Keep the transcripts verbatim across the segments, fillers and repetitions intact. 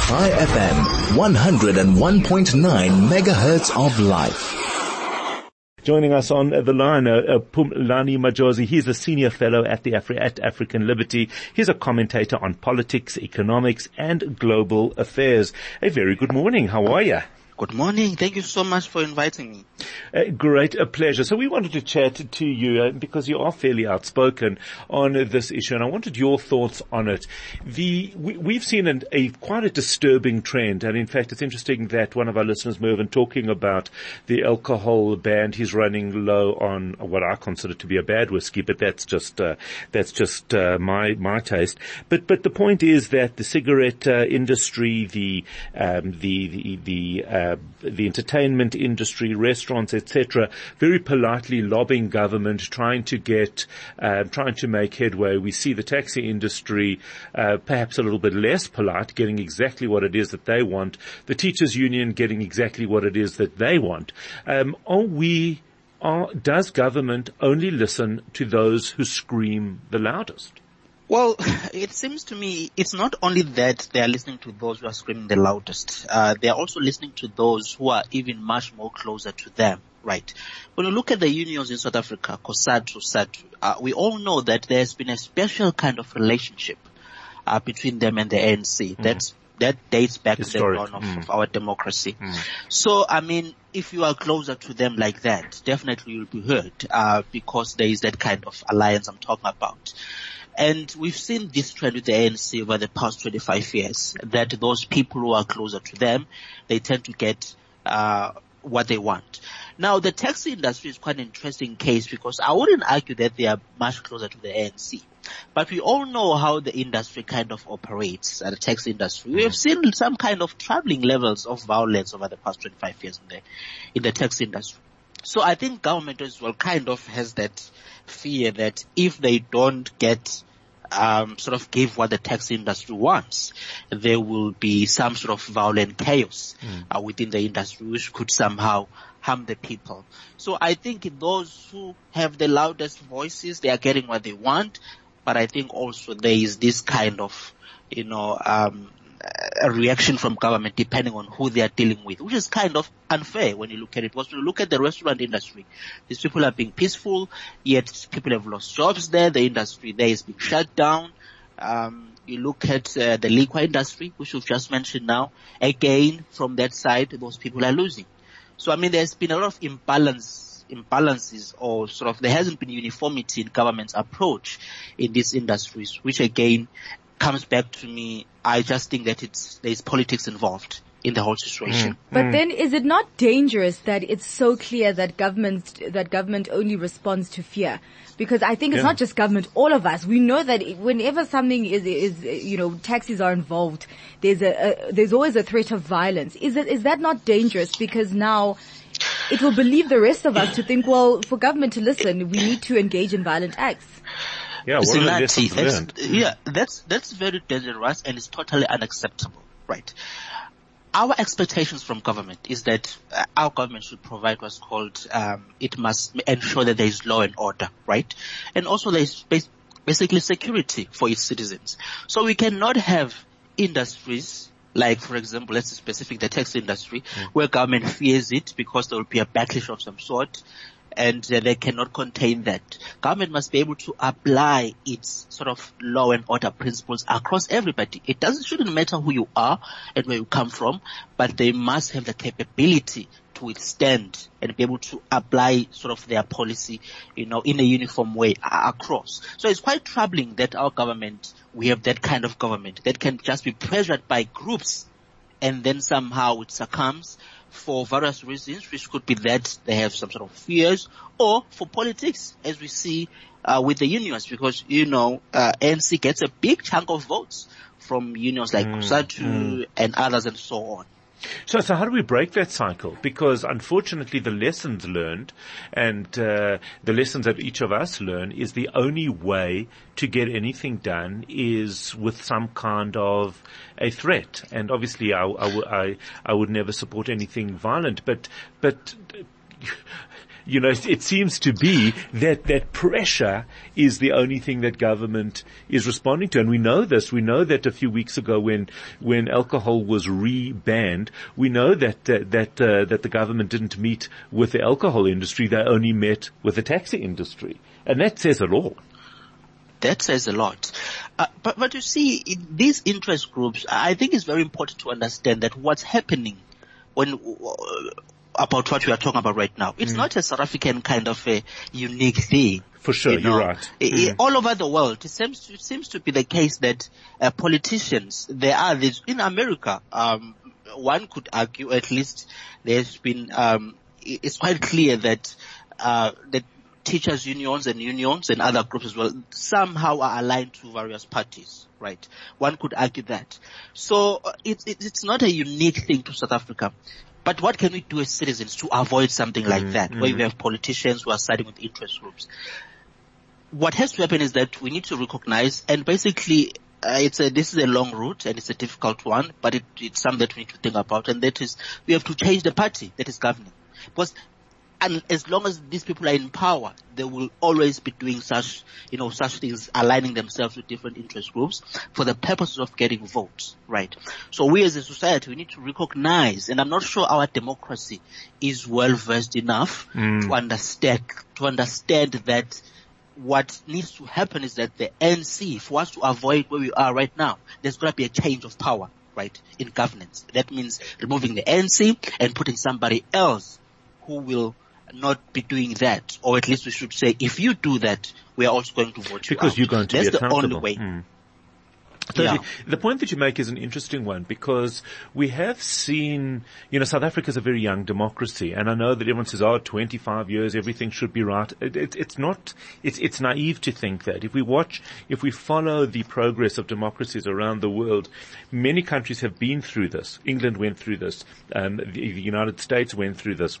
Chai F M, one oh one point nine megahertz of life. Joining us on the line, uh, uh, Phumlani Majozi. He's a senior fellow at the Afri- at African Liberty. He's a commentator on politics, economics, and global affairs. A very good morning. How are you? Good morning. Thank you so much for inviting me. Uh, great, a pleasure. So we wanted to chat to you uh, because you are fairly outspoken on uh, this issue, and I wanted your thoughts on it. The we, we've seen an, a quite a disturbing trend, and in fact, it's interesting that one of our listeners, Mervyn, talking about the alcohol ban. He's running low on what I consider to be a bad whiskey, but that's just uh, that's just uh, my my taste. But but the point is that the cigarette uh, industry, the um, the the the uh, Uh, the entertainment industry, restaurants, et cetera, very politely lobbying government, trying to get, uh, trying to make headway. We see the taxi industry, uh, perhaps a little bit less polite, getting exactly what it is that they want. The teachers' union getting exactly what it is that they want. Um, are we, are, does government only listen to those who scream the loudest? Well, it seems to me it's not only that they are listening to those who are screaming the loudest. Uh, they are also listening to those who are even much more closer to them, right? When you look at the unions in South Africa, COSATU, SATU, uh, we all know that there has been a special kind of relationship uh, between them and the A N C. Mm. That's That dates back Historic. to the dawn of, mm. of our democracy. Mm. So, I mean, if you are closer to them like that, definitely you'll be heard, uh, because there is that kind of alliance I'm talking about. And we've seen this trend with the A N C over the past twenty-five years, that those people who are closer to them, they tend to get uh what they want. Now, the taxi industry is quite an interesting case because I wouldn't argue that they are much closer to the A N C. But we all know how the industry kind of operates, uh, the taxi industry. We have seen some kind of troubling levels of violence over the past twenty-five years in the, in the taxi industry. So I think government as well kind of has that fear that if they don't get Um, sort of give what the taxi industry wants, there will be some sort of violent chaos mm. uh, within the industry, which could somehow harm the people. So I think those who have the loudest voices, they are getting what they want. But I think also there is this kind of, you know, um, a reaction from government depending on who they are dealing with, which is kind of unfair when you look at it. Because when you look at the restaurant industry, these people are being peaceful, yet people have lost jobs there. The industry there is being shut down. Um, you look at uh, the liquor industry, which we've just mentioned now. Again, from that side, those people are losing. So, I mean, there's been a lot of imbalance, imbalances or sort of, there hasn't been uniformity in government's approach in these industries, which again comes back to me. I just think that it's, there's politics involved in the whole situation. Mm. But mm. then is it not dangerous that it's so clear that government, that government only responds to fear? Because I think it's yeah. not just government, all of us. We know that whenever something is, is, you know, taxis are involved, there's a, a there's always a threat of violence. Is it, is that not dangerous? Because now it will believe the rest of us to think, well, for government to listen, we need to engage in violent acts. Yeah, what are the lessons learned? Yeah, that's, that's very dangerous and it's totally unacceptable, right? Our expectations from government is that uh, our government should provide what's called, um, it must ensure that there is law and order, right? And also there is bas- basically security for its citizens. So we cannot have industries like, for example, let's be specific, the taxi industry, mm. where government fears it because there will be a backlash of some sort, and uh, they cannot contain that. Government must be able to apply its sort of law and order principles across everybody. It doesn't, shouldn't matter who you are and where you come from, but they must have the capability to withstand and be able to apply sort of their policy, you know, in a uniform way across. So it's quite troubling that our government, we have that kind of government that can just be pressured by groups and then somehow it succumbs for various reasons, which could be that they have some sort of fears, or for politics, as we see uh, with the unions, because, you know, uh, A N C gets a big chunk of votes from unions like mm, COSATU mm. and others and so on. So, so how do we break that cycle? Because unfortunately the lessons learned and uh, the lessons that each of us learn is the only way to get anything done is with some kind of a threat. And obviously I, I, I, I would never support anything violent, but, but you know, it, it seems to be that that pressure is the only thing that government is responding to. And we know this. We know that a few weeks ago when, when alcohol was re-banned, we know that, uh, that, uh, that the government didn't meet with the alcohol industry. They only met with the taxi industry. And that says it all. That says a lot. Uh, but, but you see, in these interest groups, I think it's very important to understand that what's happening when, uh, about what we are talking about right now, it's mm. not a South African kind of a unique thing. For sure, you know? You're right. Mm. All over the world, it seems to, it seems to be the case that uh, politicians, there are these, in America, um, one could argue, at least there's been, um, it's quite clear that, uh, that teachers unions and unions and other groups as well somehow are aligned to various parties, right? One could argue that. So uh, it's, it's not a unique thing to South Africa. But what can we do as citizens to avoid something like mm, that, mm. where we have politicians who are siding with interest groups? What has to happen is that we need to recognize, and basically uh, it's a, this is a long route and it's a difficult one, but it, it's something that we need to think about, and that is we have to change the party that is governing. Because and as long as these people are in power, they will always be doing such, you know, such things, aligning themselves with different interest groups for the purposes of getting votes, right? So we as a society, we need to recognize, and I'm not sure our democracy is well versed enough mm. to understand, to understand that what needs to happen is that the N C, for us to avoid where we are right now, there's got to be a change of power, right, in governance. That means removing the N C and putting somebody else who will not be doing that, or at least we should say, if you do that, we are also going to vote you because out. You're going to That's be accountable. The only way. Mm. So yeah. the, the point that you make is an interesting one, because we have seen, you know, South Africa is a very young democracy, and I know that everyone says, oh, twenty-five years, everything should be right. It, it, it's not, it's, it's naive to think that. If we watch, if we follow the progress of democracies around the world, many countries have been through this. England went through this. Um, the, the United States went through this,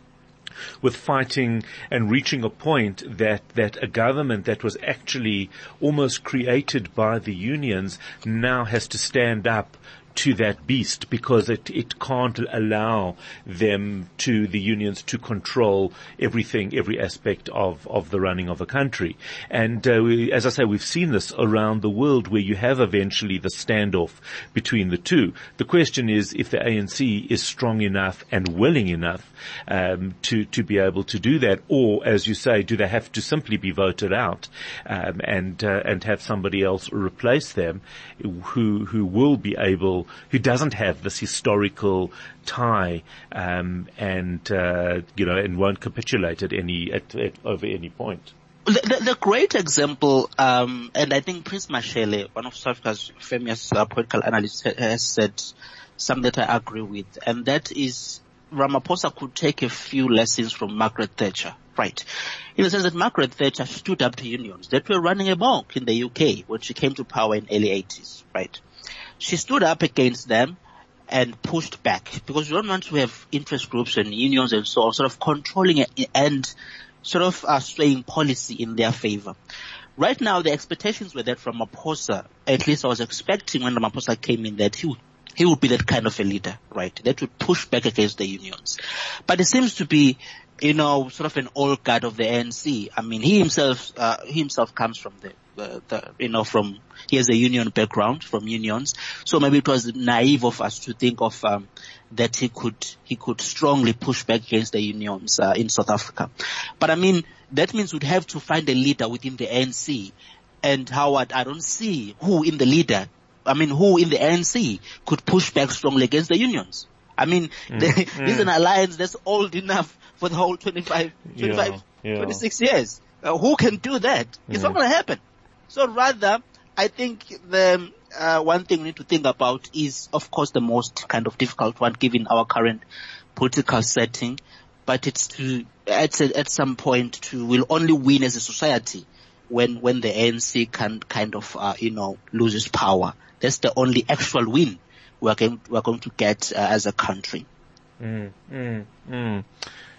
with fighting and reaching a point that, that a government that was actually almost created by the unions now has to stand up to that beast, because it, it can't allow them to, the unions to control everything, every aspect of, of the running of a country. And, uh, we, as I say, we've seen this around the world where you have eventually the standoff between the two. The question is if the A N C is strong enough and willing enough, um, to, to be able to do that, or, as you say, do they have to simply be voted out, um, and, uh, and have somebody else replace them who, who will be able, who doesn't have this historical tie, um, and, uh, you know, and won't capitulate at any, at, at over any point. The, the, the great example, um, and I think Prince Mashele, one of South Africa's famous uh, political analysts, has said something that I agree with, and that is Ramaphosa could take a few lessons from Margaret Thatcher. Right. In the sense that Margaret Thatcher stood up to unions that were running amok in the U K when she came to power in the early eighties. Right. She stood up against them and pushed back, because you don't want to have interest groups and unions and so on sort of controlling it and sort of uh, swaying policy in their favor. Right now, the expectations were that from Ramaphosa, at least I was expecting when Ramaphosa came in, that he would He would be that kind of a leader, right? That would push back against the unions. But it seems to be, you know, sort of an old guard of the A N C. I mean, he himself, uh, he himself comes from the, uh, the, you know, from, he has a union background, from unions. So maybe it was naive of us to think of, um, that he could, he could strongly push back against the unions, uh, in South Africa. But I mean, that means we'd have to find a leader within the A N C. And Howard, I don't see who in the leader I mean, who in the A N C could push back strongly against the unions? I mean, mm, the, mm. this is an alliance that's old enough for the whole twenty-five, twenty-five, yeah, yeah. twenty-six years. Uh, who can do that? It's mm. not going to happen. So rather, I think the uh, one thing we need to think about is, of course, the most kind of difficult one given our current political setting, but it's to, at, at some point to, we'll only win as a society when, when the A N C can kind of, uh, you know, loses power. That's the only actual win we're going, we're going to get uh, as a country. Mm, mm, mm.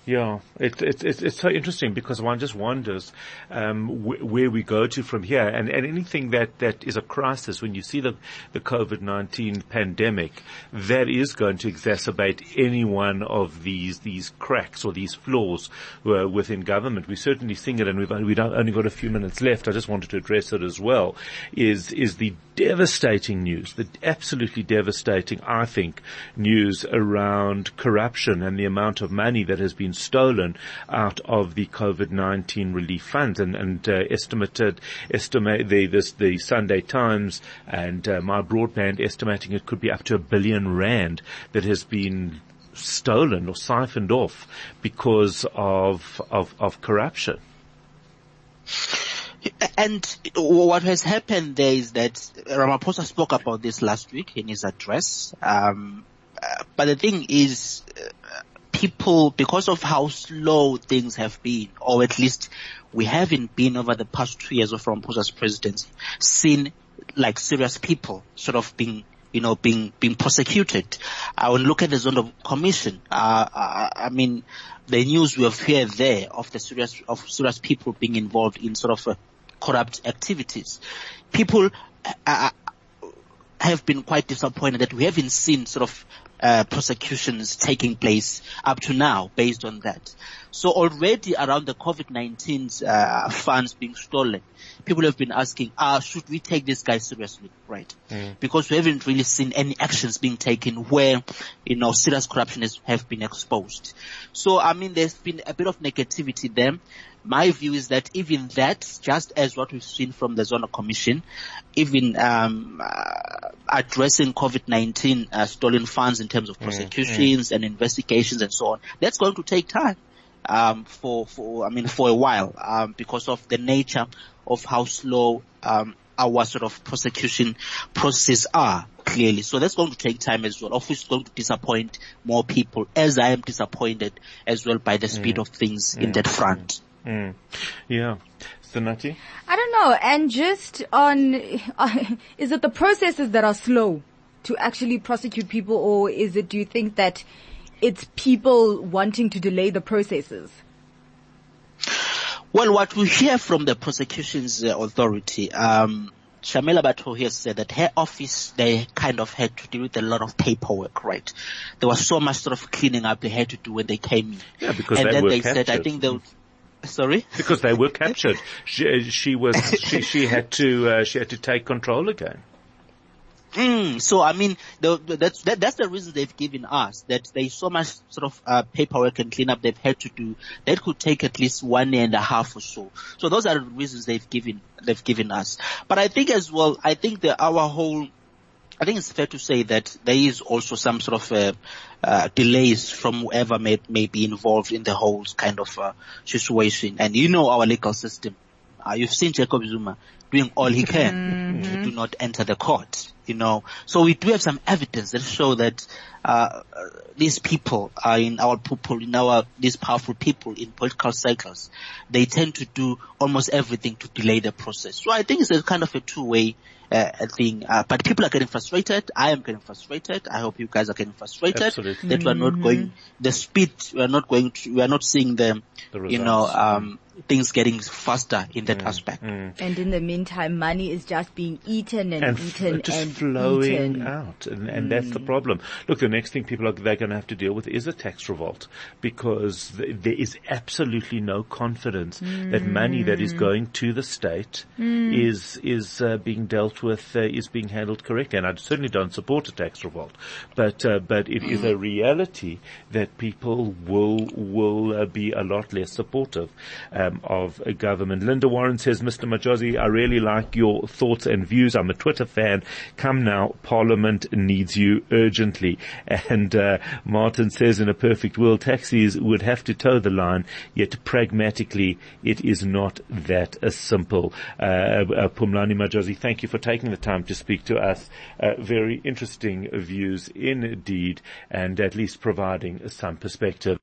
Yeah, it, it, it, it's so interesting because one just wonders um, wh- where we go to from here, and, and anything that, that is a crisis. When you see the the COVID nineteen pandemic, that is going to exacerbate any one of these these cracks or these flaws uh, within government. We're certainly seeing it, and we've only, we've only got a few minutes left. I just wanted to address it as well. Is is the devastating news, the absolutely devastating, I think, news around corruption and the amount of money that has been stolen out of the COVID nineteen relief funds, and, and uh, estimated, estimate the, this, the Sunday Times and uh, My Broadband estimating it could be up to a billion rand that has been stolen or siphoned off because of, of, of corruption. And what has happened there is that Ramaphosa spoke about this last week in his address. Um, uh, but the thing is, uh, people, because of how slow things have been, or at least we haven't been over the past two years of Ramaphosa's presidency, seen like serious people sort of being, you know, being, being prosecuted. I will look at the Zondo Commission. Uh, I, I mean, the news we have heard there of the serious, of serious people being involved in sort of uh, corrupt activities. People uh, have been quite disappointed that we haven't seen sort of uh, prosecutions taking place up to now based on that. So already around the COVID nineteen uh, funds being stolen, people have been asking, uh, should we take this guy seriously, right? Mm. Because we haven't really seen any actions being taken where, you know, serious corruption has have been exposed. So, I mean, there's been a bit of negativity there. My view is that even that, just as what we've seen from the Zondo Commission, even um uh, addressing COVID nineteen uh, stolen funds in terms of prosecutions mm, mm. and investigations and so on, that's going to take time um for for I mean for a while um because of the nature of how slow um our sort of prosecution processes are, clearly. So that's going to take time as well, of which is going to disappoint more people, as I am disappointed as well by the speed mm. of things mm. in that front. Mm. Yeah. Senati? I don't know. And just on, uh, is it the processes that are slow to actually prosecute people, or is it, do you think that it's people wanting to delay the processes? Well, what we hear from the prosecutions uh, authority, um, Shamila Bato here said that her office, they kind of had to deal with a lot of paperwork, right? There was so much sort of cleaning up they had to do when they came in. Yeah, because and they then were they captured. said, I think they would, sorry? Because they were captured. She, she was, she, she had to, uh, she had to take control again. Mm, so I mean, the, the, that's that, that's the reason they've given us, that there's so much sort of uh, paperwork and cleanup they've had to do that could take at least one year and a half or so. So those are the reasons they've given they've given us. But I think as well, I think that our whole, I think it's fair to say that there is also some sort of uh, uh, delays from whoever may may be involved in the whole kind of uh, situation. And you know our legal system. Uh, you've seen Jacob Zuma doing all he can mm-hmm. to do not enter the court, you know. So we do have some evidence that show that uh these people are in our people, in our these powerful people in political cycles. They tend to do almost everything to delay the process. So I think it's a kind of a two-way uh, thing. Uh, but people are getting frustrated. I am getting frustrated. I hope you guys are getting frustrated. Absolutely. That we're not going the speed. We're not going to. We are not seeing the, the you know, um. things getting faster in that mm, aspect. Mm. And in the meantime, money is just being eaten and, and eaten f- just and flowing eaten. out. And, and mm. that's the problem. Look, the next thing people are, they're going to have to deal with is a tax revolt, because th- there is absolutely no confidence mm. that money that is going to the state mm. is, is, uh, being dealt with, uh, is being handled correctly. And I certainly don't support a tax revolt, but, uh, but it mm. is a reality that people will, will uh, be a lot less supportive. Um, of a government. Linda Warren says, Mister Majozi, I really like your thoughts and views. I'm a Twitter fan. Come now, Parliament needs you urgently. And uh, Martin says, in a perfect world, taxis would have to toe the line, yet pragmatically it is not that uh, simple. Uh, uh, Pumlani Majozi, thank you for taking the time to speak to us. Uh, very interesting views indeed, and at least providing some perspective.